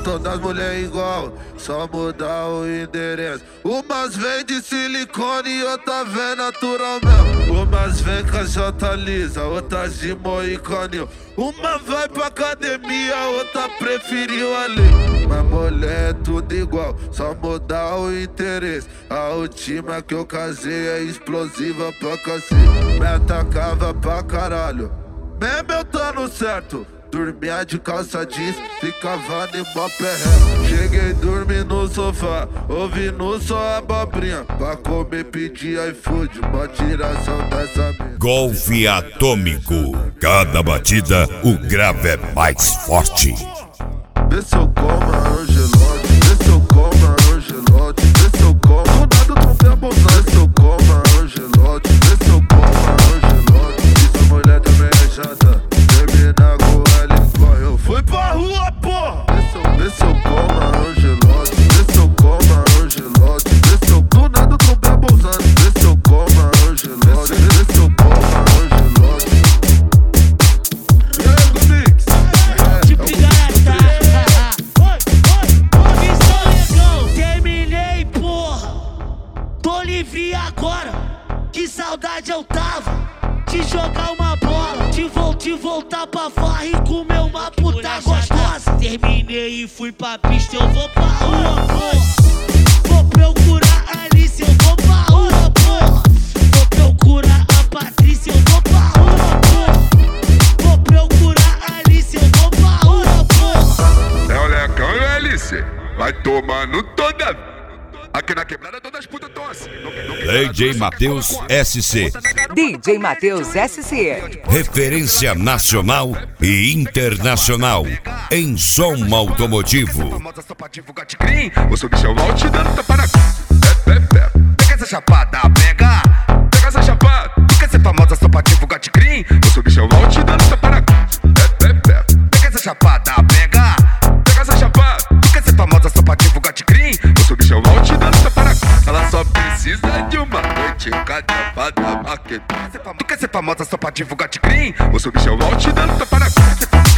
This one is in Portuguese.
todas mulheres igual, só mudar o endereço. Umas vem de silicone e outra vem natural mesmo. Umas vem caixota lisa, outras de moicaninho. Uma vai pra academia, outra preferiu ali. Mas mulher é tudo igual, só mudar o interesse. A última que eu casei é explosiva pra cacete. Me atacava pra caralho, mesmo eu tô no certo. Dormia de calça jeans, ficava em mó perré. Cheguei a dormir no sofá, ouvindo só abobrinha. Pra comer pedir iFood, uma tiração dessa mina. Golfe atômico, cada batida o grave é mais forte. Vê se eu como Angelote, vê se eu como Angelote, vê se eu como. Do nada tu vê a bolsa, vê se eu como Angelote, vê se eu como Angelote. Essa mulher também é chata, termina com ela e corre. Eu fui pra rua, porra! Vê se eu como Angelote, vê se eu como Angelote, vê se eu. Do nada tu vê a bolsa, vê se eu como Angelote, vê se eu como Angelote. E aí, Gomix? Livre agora, que saudade eu tava de jogar uma bola, de voltar pra farra e comer uma puta gostosa. Terminei e fui pra pista, eu vou pra rua, porra. Vou procurar a Alice, eu vou pra rua, porra. Vou procurar a Patrícia, eu vou pra rua, porra. Vou procurar a Alice, eu vou pra rua, porra. É o Lecão e o Alice, vai tomando toda. Aqui na quebrada todas as putas tosse. DJ Matheus SC. DJ Matheus SC. Referência nacional e internacional em som automotivo. Vou subir seu mal te dando tapa na pega essa chapada, pega essa chapada. Tu quer ser famosa só pra divulgar de green? Vou subir seu mal te dando tapa na pega essa chapada, pega essa chapada. Tu quer ser famosa só pra divulgar de green? Vou subir seu mal te dando tapa na. Ela só precisa de uma noite cadepada maqueta. Tu quer ser famosa só pra divulgar de green? Vou subir seu mal te dando tapa na.